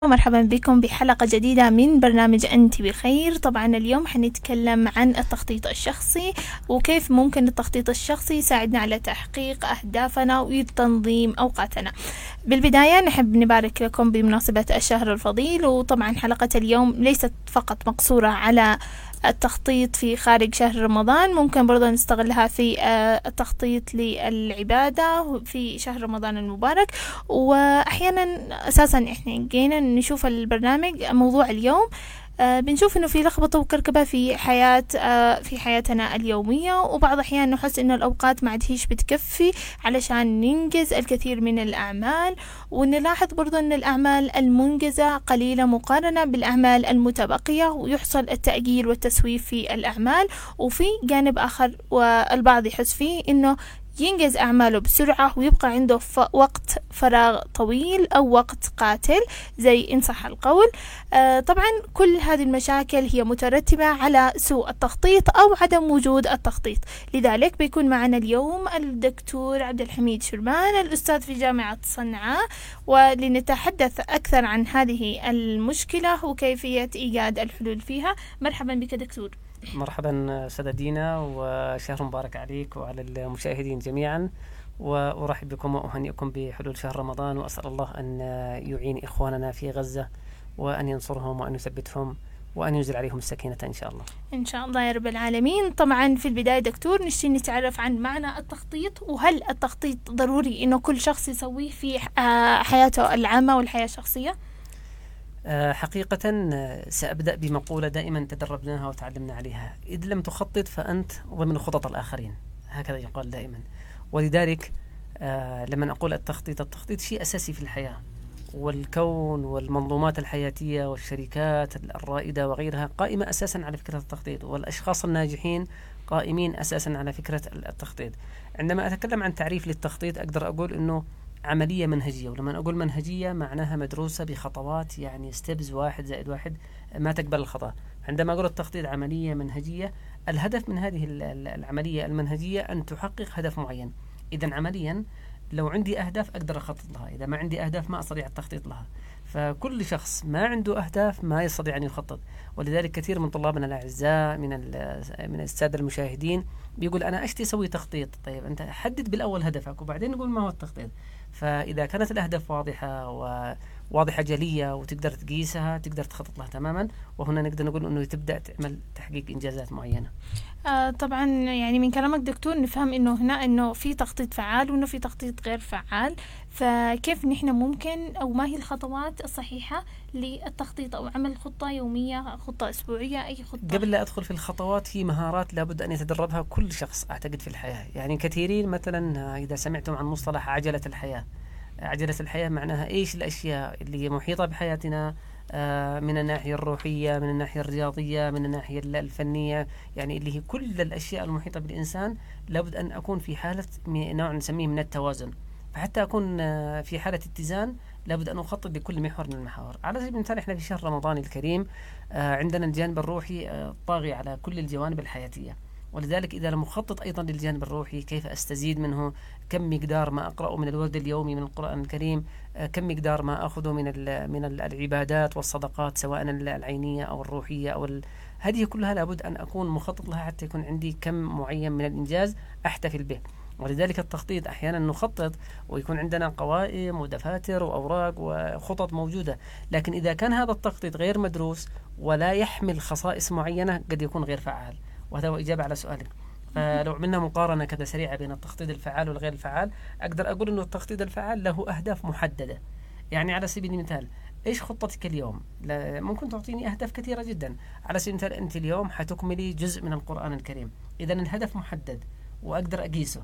مرحبا بكم بحلقة جديدة من برنامج أنت بخير. طبعا اليوم حنتكلم عن التخطيط الشخصي وكيف ممكن التخطيط الشخصي يساعدنا على تحقيق أهدافنا وتنظيم أوقاتنا. بالبداية نحب نبارك لكم بمناسبة الشهر الفضيل، وطبعا حلقة اليوم ليست فقط مقصورة على التخطيط في خارج شهر رمضان، ممكن برضو نستغلها في التخطيط للعبادة في شهر رمضان المبارك. وأحيانا أساسا إحنا جينا نشوف البرنامج موضوع اليوم، بنشوف إنه في لخبطة وكركبة في حياتنا اليومية، وبعض الأحيان نحس إنه الأوقات ما عادش بتكفي علشان ننجز الكثير من الأعمال، ونلاحظ برضو أن الأعمال المنجزة قليلة مقارنة بالأعمال المتبقية، ويحصل التأجيل والتسويف في الأعمال. وفي جانب آخر والبعض يحس فيه إنه ينجز أعماله بسرعة ويبقى عنده وقت فراغ طويل أو وقت قاتل زي إن صح القول. طبعا كل هذه المشاكل هي مترتبة على سوء التخطيط أو عدم وجود التخطيط. لذلك بيكون معنا اليوم الدكتور عبد الحميد شربان، الأستاذ في جامعة صنعاء، ولنتحدث أكثر عن هذه المشكلة وكيفية إيجاد الحلول فيها. مرحبا بك دكتور. مرحبا سادة دينا، وشهر مبارك عليك وعلى المشاهدين جميعا، وأرحب بكم وأهنئكم بحلول شهر رمضان، وأسأل الله أن يعين إخواننا في غزة وأن ينصرهم وأن يثبتهم وأن ينزل عليهم السكينة إن شاء الله. إن شاء الله يا رب العالمين. طبعا في البداية دكتور نشتي نتعرف عن معنى التخطيط، وهل التخطيط ضروري إنه كل شخص يسويه في حياته العامة والحياة الشخصية؟ حقيقة سأبدأ بمقولة دائما تدربناها وتعلمنا عليها: إذ لم تخطط فأنت ضمن خطط الآخرين، هكذا يقال دائما. ولذلك لما أقول التخطيط شيء أساسي في الحياة، والكون والمنظومات الحياتية والشركات الرائدة وغيرها قائمة أساسا على فكرة التخطيط، والأشخاص الناجحين قائمين أساسا على فكرة التخطيط. عندما أتكلم عن تعريف للتخطيط أقدر أقول أنه عملية منهجية، ولما أقول منهجية معناها مدروسة بخطوات، يعني ستيبز 1+1 ما تقبل الخطأ. عندما أقول التخطيط عملية منهجية، الهدف من هذه العملية المنهجية أن تحقق هدف معين. إذن عمليا لو عندي أهداف أقدر أخطط لها، إذا ما عندي أهداف ما أستطيع التخطيط لها. فكل شخص ما عنده أهداف ما يستطيع أن يخطط. ولذلك كثير من طلابنا الأعزاء من السادة المشاهدين بيقول أنا أشتي أسوي تخطيط. طيب أنت حدد بالأول هدفك وبعدين نقول ما هو التخطيط. فإذا كانت الأهداف واضحة جلية وتقدر تقيسها تقدر تخطط لها تماما، وهنا نقدر نقول أنه تبدأ تعمل تحقيق إنجازات معينة. طبعا يعني من كلامك دكتور نفهم إنه هنا إنه في تخطيط فعال وإنه في تخطيط غير فعال، فكيف نحن ممكن أو ما هي الخطوات الصحيحة للتخطيط أو عمل خطة يومية، خطة أسبوعية، أي خطة؟ قبل لا أدخل في الخطوات، هي مهارات لابد أن يتدربها كل شخص أعتقد في الحياة. يعني كثيرين مثلا إذا سمعتم عن مصطلح عجلة الحياة، عجلة الحياة معناها إيش الأشياء اللي هي محيطة بحياتنا من الناحية الروحية، من الناحية الرياضية، من الناحية الفنية، يعني اللي هي كل الأشياء المحيطة بالإنسان لابد أن أكون في حالة نوع نسميه من التوازن. فحتى أكون في حالة اتزان لابد أن أخطط لكل محور من المحاور. على سبيل المثال إحنا في شهر رمضان الكريم عندنا الجانب الروحي طاغي على كل الجوانب الحياتية، ولذلك إذا لم أخطط أيضا للجانب الروحي كيف أستزيد منه، كم مقدار ما أقرأه من الورد اليومي من القرآن الكريم، كم مقدار ما أخذه من العبادات والصدقات سواء العينية أو الروحية هذه كلها لابد أن أكون مخطط لها حتى يكون عندي كم معين من الإنجاز أحتفل به. ولذلك التخطيط أحيانا نخطط ويكون عندنا قوائم ودفاتر وأوراق وخطط موجودة، لكن إذا كان هذا التخطيط غير مدروس ولا يحمل خصائص معينة قد يكون غير فعال. وهذا هو إجابة على سؤالك. فلو عملنا مقارنة كذا سريعة بين التخطيط الفعال والغير الفعال، أقدر أقول أنه التخطيط الفعال له أهداف محددة. يعني على سبيل المثال إيش خطتك اليوم؟ ممكن تعطيني أهداف كثيرة جدا. على سبيل المثال أنت اليوم حتكملي جزء من القرآن الكريم، إذن الهدف محدد وأقدر أقيسه،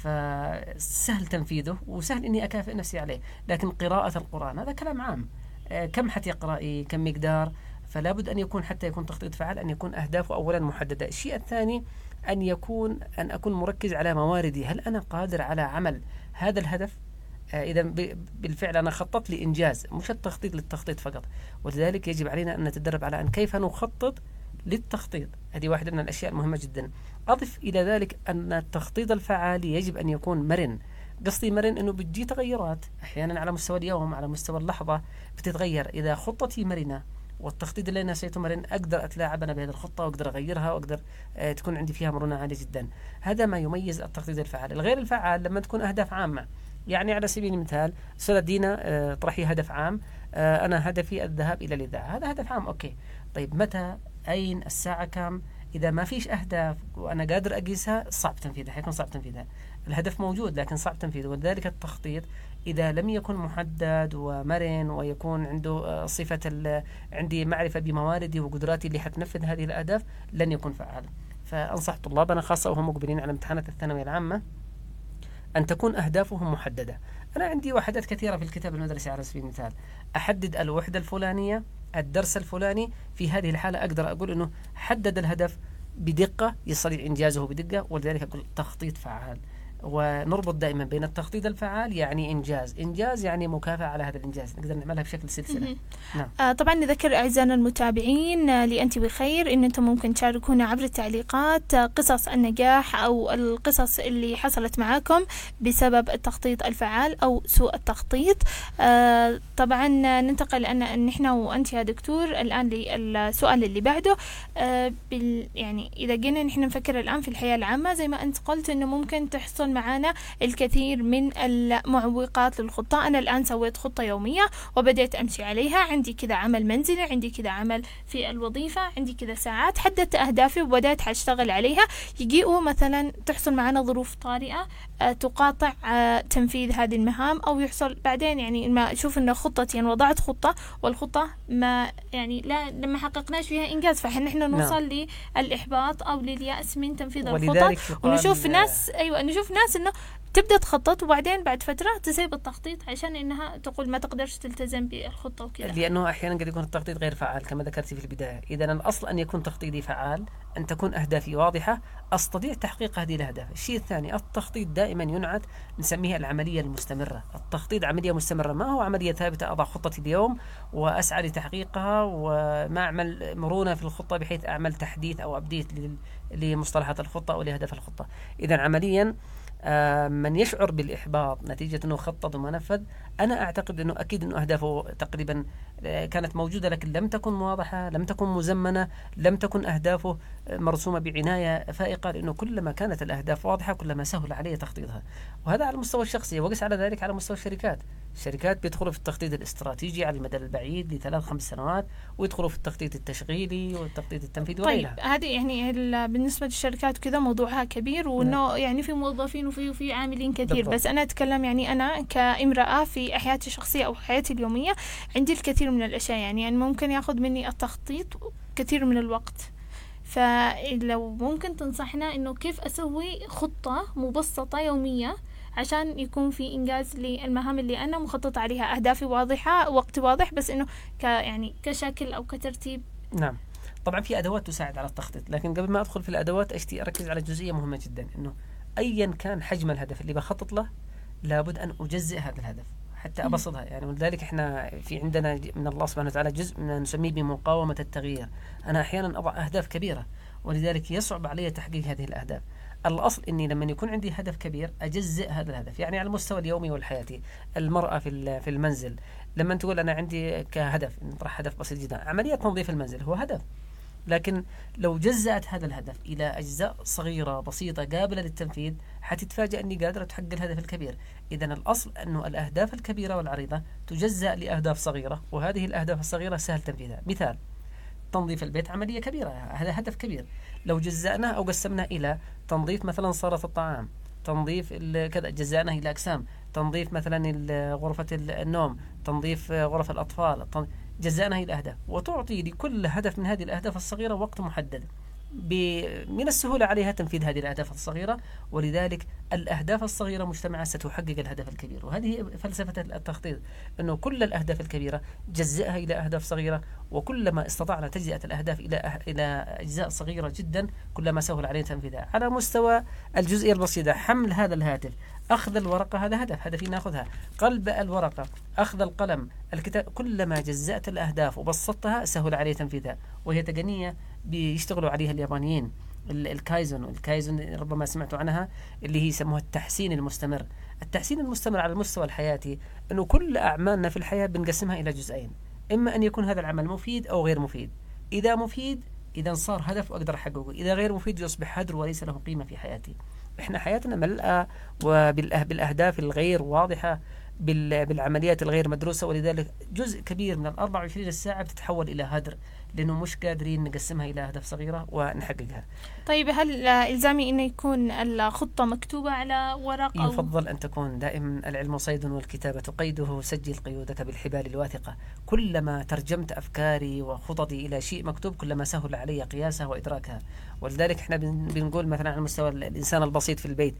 فسهل تنفيذه وسهل إني أكافئ نفسي عليه. لكن قراءة القرآن هذا كلام عام، كم حتقرأي، كم مقدار، فلا بد أن يكون حتى يكون تخطيط فعال أن يكون أهدافه أولا محددة. الشيء الثاني أن أكون مركز على مواردي، هل أنا قادر على عمل هذا الهدف؟ إذا بالفعل أنا خططت لإنجاز، مش التخطيط للتخطيط فقط. ولذلك يجب علينا أن نتدرب على أن كيف نخطط للتخطيط. هذه واحدة من الأشياء المهمة جدا. أضف إلى ذلك أن التخطيط الفعال يجب أن يكون مرن، قصدي مرن أنه بتجي تغيرات أحيانا على مستوى اليوم، على مستوى اللحظة بتتغير. إذا خطتي مرنة والتخطيط اللي أنا نسيته مرن، أقدر أتلاعب أنا بهذه الخطة وأقدر أغيرها وأقدر تكون عندي فيها مرونة عالية جدا. هذا ما يميز التخطيط الفعال. الغير الفعال لما تكون أهداف عامة، يعني على سبيل المثال أستاذة دينا طرحي هدف عام، أنا هدفي الذهاب إلى الإذاعة، هذا هدف عام أوكي. طيب متى، أين، الساعة كم؟ إذا ما فيش أهداف وأنا قادر أقيسها صعب تنفيذها، حيكون صعب تنفيذها. الهدف موجود لكن صعب تنفيذه. ولذلك التخطيط إذا لم يكن محدد ومرن ويكون عنده صفة عندي معرفة بمواردي وقدراتي اللي حتنفذ هذه الأهداف، لن يكون فعال. فأنصح طلابنا خاصة وهم مقبلين على امتحانات الثانوية العامة أن تكون أهدافهم محددة. أنا عندي وحدات كثيرة في الكتاب المدرسي على سبيل المثال، أحدد الوحدة الفلانية، الدرس الفلاني. في هذه الحالة أقدر أقول أنه حدد الهدف بدقة، يستطيع إنجازه بدقة، ولذلك أقول تخطيط فعال. ونربط دائما بين التخطيط الفعال يعني إنجاز يعني مكافأة على هذا الإنجاز، نقدر نعملها بشكل سلسلة. نعم. طبعا نذكر أعزائنا المتابعين لأنت بخير إن أنتم ممكن تشاركونا عبر التعليقات قصص النجاح أو القصص اللي حصلت معاكم بسبب التخطيط الفعال أو سوء التخطيط. طبعا ننتقل أن نحن وأنت يا دكتور الآن للسؤال اللي بعده. يعني إذا جينا نحن نفكر الآن في الحياة العامة زي ما أنت قلت إنه ممكن تحصل معنا الكثير من المعوقات للخطة. أنا الآن سويت خطة يومية وبدأت أمشي عليها، عندي كذا عمل منزلي، عندي كذا عمل في الوظيفة، عندي كذا ساعات، حددت أهدافي وبدأت أشتغل عليها. يجيئوا مثلا تحصل معنا ظروف طارئة تقاطع تنفيذ هذه المهام، أو يحصل بعدين يعني ما أشوف إنه خطتي يعني وضعت خطة والخطة ما يعني لما حققناش فيها إنجاز، فنحن نوصل للإحباط أو لليأس من تنفيذ الخطة. ونشوف ناس نشوف ناس إنه تبدأ تخطط وبعدين بعد فترة تسيب التخطيط عشان إنها تقول ما تقدرش تلتزم بالخطة وكذا، لأنه أحيانا قد يكون التخطيط غير فعال كما ذكرتي في البداية. إذا الأصل أن يكون تخطيطي فعال، أن تكون أهدافي واضحة، أستطيع تحقيق هذه الأهداف. الشيء الثاني، التخطيط دائما ينعت نسميها العملية المستمرة. التخطيط عملية مستمرة، ما هو عملية ثابتة أضع خطتي اليوم وأسعى لتحقيقها وما أعمل مرونة في الخطة بحيث أعمل تحديث أو أبديت لمصطلحات الخطة أو لأهداف الخطة. إذا عمليا من يشعر بالإحباط نتيجة أنه خطط وما نفذ، أنا أعتقد أنه أكيد أنه أهدافه تقريبا كانت موجودة لكن لم تكن واضحة، لم تكن مزمنة، لم تكن أهدافه مرسومة بعناية فائقة. لأنه كلما كانت الأهداف واضحة كلما سهل عليه تخطيطها. وهذا على المستوى الشخصي، وقس على ذلك على مستوى الشركات بيدخلوا في التخطيط الاستراتيجي على المدى البعيد ل3-5 سنوات، ويدخلوا في التخطيط التشغيلي والتخطيط التنفيذي وغيرها. طيب هذه يعني بالنسبة للشركات كذا موضوعها كبير، وإنه يعني في موظفين وفي عاملين كثير بالضبط. بس أنا أتكلم يعني أنا كامرأة في حياتي الشخصية أو حياتي اليومية عندي الكثير من الأشياء، يعني ممكن يأخذ مني التخطيط كثير من الوقت. فلو ممكن تنصحنا إنه كيف أسوي خطة مبسطة يومية عشان يكون في إنجاز للمهام اللي أنا مخططة عليها، أهدافي واضحة، وقت واضح، بس إنه يعني كشكل أو كترتيب. نعم طبعا في أدوات تساعد على التخطيط، لكن قبل ما أدخل في الأدوات أركز على جزئية مهمة جدا، إنه أيا كان حجم الهدف اللي بخطط له لابد أن أجزئ هذا الهدف حتى أبسطها. يعني ولذلك إحنا في عندنا من الله سبحانه وتعالى جزء من نسميه بمقاومة التغيير. أنا أحيانا أضع أهداف كبيرة ولذلك يصعب علي تحقيق هذه الأهداف. الأصل إني لما يكون عندي هدف كبير أجزئ هذا الهدف، يعني على المستوى اليومي والحياتي. المرأة في المنزل لما تقول أنا عندي كهدف، نطرح هدف بسيط جدا، عملية تنظيف المنزل هو هدف، لكن لو جزأت هذا الهدف إلى أجزاء صغيرة بسيطة قابلة للتنفيذ حتتفاجأ أني قادرة تحقق الهدف الكبير. إذا الأصل أنه الأهداف الكبيرة والعريضة تجزأ لأهداف صغيرة، وهذه الأهداف الصغيرة سهل تنفيذها. مثال تنظيف البيت عملية كبيرة، هذا هدف كبير، لو جزأناه أو قسمناه إلى تنظيف مثلا صالة الطعام، تنظيف كذا، جزأناه إلى أقسام، تنظيف مثلا غرفة النوم، تنظيف غرف الأطفال، جزأناه إلى أهداف، وتعطي لكل هدف من هذه الأهداف الصغيرة وقت محدد. من السهولة عليها تنفيذ هذه الأهداف الصغيرة، ولذلك الأهداف الصغيرة مجتمعة ستحقق الهدف الكبير. وهذه فلسفة التخطيط، أنه كل الأهداف الكبيرة جزئها إلى أهداف صغيرة، وكلما استطعنا تجزئة الأهداف إلى أجزاء صغيرة جدا كلما سهل علينا تنفيذها. على مستوى الجزئية البسيطة، حمل هذا الهاتف، أخذ الورقة، هذا هدفي نأخذها، قلب الورقة، أخذ القلم، الكتاب، كلما جزأت الأهداف وبسطتها سهل عليه تنفيذها. وهي تقنية بيشتغلوا عليها اليابانيين، الكايزن ربما سمعتوا عنها، اللي هي يسموها التحسين المستمر. التحسين المستمر على المستوى الحياتي أنه كل أعمالنا في الحياة بنقسمها إلى جزئين، إما أن يكون هذا العمل مفيد أو غير مفيد. إذا مفيد إذا صار هدف وأقدر أحققه، إذا غير مفيد يصبح هدر وليس له قيمة في حياتي. إحنا حياتنا ملأة بالأهداف الغير واضحة، بالعمليات الغير مدروسة، ولذلك جزء كبير من 24 ساعة بتتحول إلى هدر لأنه مش قادرين نقسمها إلى أهداف صغيرة ونحققها. طيب هل إلزامي أن يكون الخطة مكتوبة على ورق؟ يفضل أن تكون دائما العلم صيد والكتابة قيده، سجل قيودك بالحبال الواثقة. كلما ترجمت أفكاري وخططي إلى شيء مكتوب كلما سهل علي قياسها وإدراكها. ولذلك احنا بنقول مثلا على مستوى الإنسان البسيط في البيت،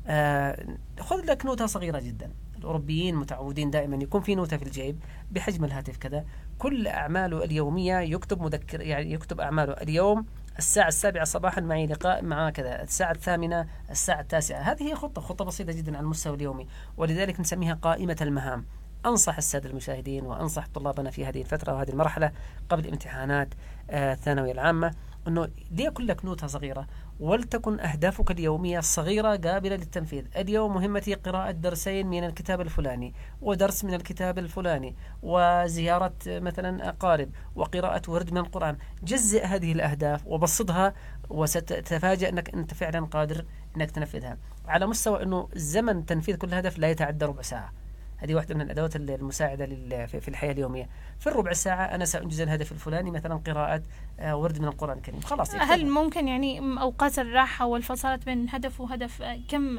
خذ لك نوتة صغيرة جدا. الأوروبيين متعودين دائما يكون في نوتة في الجيب بحجم الهاتف كذا، كل أعماله اليومية يكتب مذكر، يعني يكتب أعماله اليوم الساعة 7 صباحا معي لقاء مع كذا، الساعة 8 الساعة 9. هذه هي خطة بسيطة جدا على المستوى اليومي، ولذلك نسميها قائمة المهام. أنصح السادة المشاهدين وأنصح طلابنا في هذه الفترة وهذه المرحلة قبل امتحانات الثانوية العامة أنه ليكن لك نوتة صغيرة، ولتكن أهدافك اليومية صغيرة قابلة للتنفيذ. اليوم مهمتي قراءة درسين من الكتاب الفلاني، ودرس من الكتاب الفلاني، وزيارة مثلا أقارب، وقراءة ورد من القرآن. جزء هذه الأهداف وبسطها، وستتفاجأ أنك أنت فعلا قادر أنك تنفذها. على مستوى أنه زمن تنفيذ كل هدف لا يتعدى ربع ساعة. هذه واحدة من الأدوات المساعدة في الحياة اليومية. في الربع ساعة أنا سأنجز الهدف الفلاني، مثلا قراءة ورد من القرآن الكريم، خلاص. هل ممكن يعني أوقات الراحة والفصلات بين هدف وهدف كم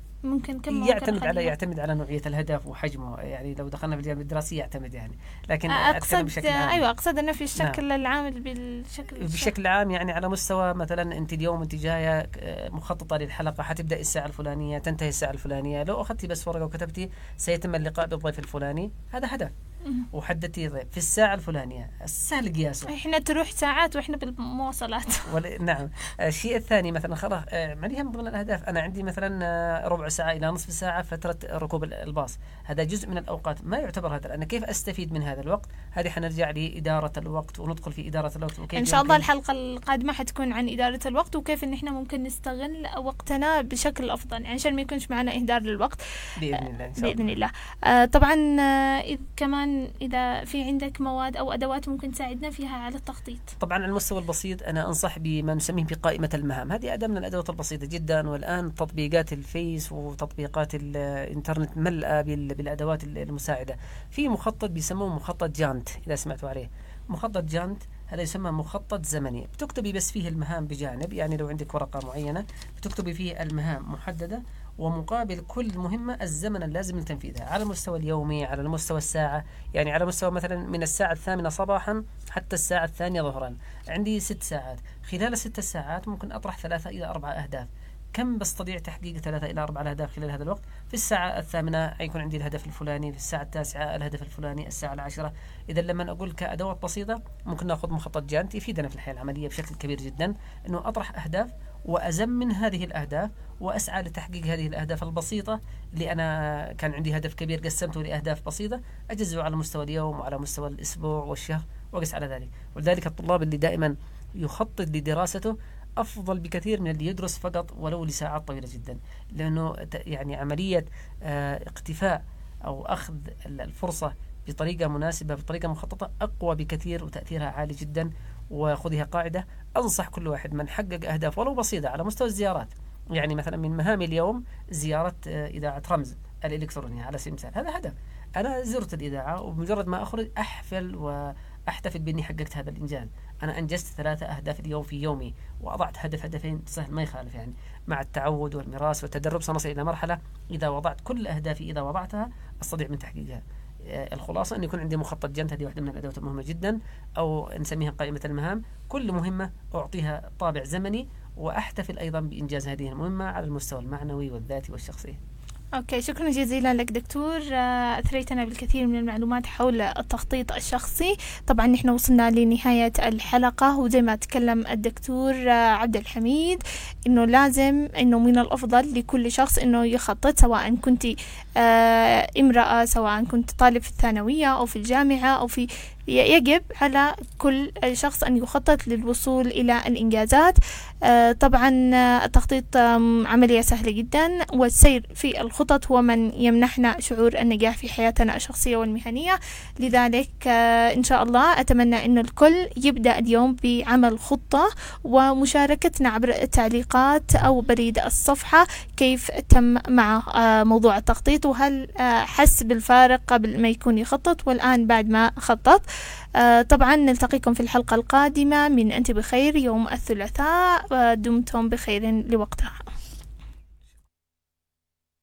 يعتمد على نوعية الهدف وحجمه. يعني لو دخلنا في الجانب الدراسي يعتمد يعني، لكن أقصد أنه في الشكل العام بشكل عام. يعني على مستوى مثلا أنت اليوم أنت جاية مخططة للحلقة، حتبدأ الساعة الفلانية تنتهي الساعة الفلانية، لو أخذتي بس ورقة وكتبتي سيتم اللقاء بالضيف الفلاني، هذا هدف، وحددتي ضيف في الساعة الفلانية، سهل قياسه. إحنا تروح ساعات وإحنا بالمواصلات. نعم. الشيء الثاني مثلا خلاص معنيها من ضمن الأهداف أنا عندي مثلا ربع ساعة إلى نصف ساعة فترة ركوب الباص، هذا جزء من الأوقات ما يعتبر هذا. أنا كيف أستفيد من هذا الوقت؟ هذه حنرجع لإدارة الوقت وندخل في إدارة الوقت. وكيف إن شاء الله الحلقة القادمة حتكون عن إدارة الوقت، وكيف إن إحنا ممكن نستغل وقتنا بشكل أفضل، يعني عشان ما يكونش معنا إهدار للوقت بإذن الله. بإذن الله. طبعا كمان إذا في عندك مواد أو أدوات ممكن تساعدنا فيها على التخطيط. طبعا على المستوى البسيط أنا أنصح بما نسميه بقائمة المهام. هذه أداة من الأدوات البسيطة جدا، والآن تطبيقات الفيس وتطبيقات الإنترنت ملأة بالأدوات المساعدة. في مخطط بيسموه مخطط جانت، إذا سمعتوا عليه. مخطط جانت هذا يسمى مخطط زمني، بتكتبي بس فيه المهام بجانب، يعني لو عندك ورقة معينة بتكتبي فيه المهام محددة، ومقابل كل مهمة الزمن اللازم لتنفيذها على المستوى اليومي، على المستوى الساعة. يعني على مستوى مثلا من الساعة 8 صباحا حتى الساعة 2 ظهرا عندي 6 ساعات. خلال 6 ساعات ممكن أطرح 3 إلى 4 أهداف. كم بستطيع تحقيق 3 إلى 4 أهداف خلال هذا الوقت؟ في الساعة 8 يكون عندي الهدف الفلاني، في الساعة 9 الهدف الفلاني، الساعة 10. إذا لما أقول كأدوات بسيطة ممكن نأخذ مخطط جانت يفيدنا في الحياة العملية بشكل كبير جدا، أنه أطرح أهداف وأزمن هذه الأهداف وأسعى لتحقيق هذه الأهداف البسيطة اللي أنا كان عندي هدف كبير قسمته لأهداف بسيطة، أجزئه على مستوى اليوم وعلى مستوى الأسبوع والشهر وأقس على ذلك. ولذلك الطلاب اللي دائما يخطط لدراسته أفضل بكثير من اللي يدرس فقط ولو لساعات طويلة جدا، لأنه يعني عملية اقتفاء أو أخذ الفرصة بطريقة مناسبة بطريقة مخططة أقوى بكثير وتأثيرها عالي جدا. وخذها قاعدة، أنصح كل واحد من حقق أهداف ولو بسيطة على مستوى الزيارات، يعني مثلا من مهامي اليوم زيارة إذاعة رمز الإلكترونية على سبيل المثال، هذا هدف. أنا زرت الإذاعة وبمجرد ما أخرج أحفل وأحتفل بإني حققت هذا الإنجاز. أنا أنجزت 3 أهداف اليوم في يومي، وأضعت هدفين سهل ما يخالف. يعني مع التعود والمراس والتدرب سنصل إلى مرحلة إذا وضعت كل أهدافي إذا وضعتها أستطيع من تحقيقها. الخلاصة أن يكون عندي مخطط جانت، هذه واحدة من الأدوات المهمة جدا، أو نسميها قائمة المهام. كل مهمة أعطيها طابع زمني، وأحتفل أيضا بإنجاز هذه المهمة على المستوى المعنوي والذاتي والشخصي. أوكي، شكرا جزيلا لك دكتور، أثريتنا بالكثير من المعلومات حول التخطيط الشخصي. طبعا نحن وصلنا لنهاية الحلقة، وزي ما تكلم الدكتور عبد الحميد إنه لازم إنه من الأفضل لكل شخص إنه يخطط، سواء كنت امرأة، سواء كنت طالب في الثانوية أو في الجامعة أو في يجب على كل شخص أن يخطط للوصول إلى الإنجازات. طبعا التخطيط عملية سهلة جدا، والسير في الخطط هو من يمنحنا شعور النجاح في حياتنا الشخصية والمهنية. لذلك إن شاء الله أتمنى أن الكل يبدأ اليوم بعمل خطة ومشاركتنا عبر التعليقات أو بريد الصفحة كيف تم مع موضوع التخطيط، وهل حس بالفارق قبل ما يكون يخطط والآن بعد ما خطط. طبعا نلتقيكم في الحلقة القادمة من أنت بخير يوم الثلاثاء، دمتم بخير لوقتها.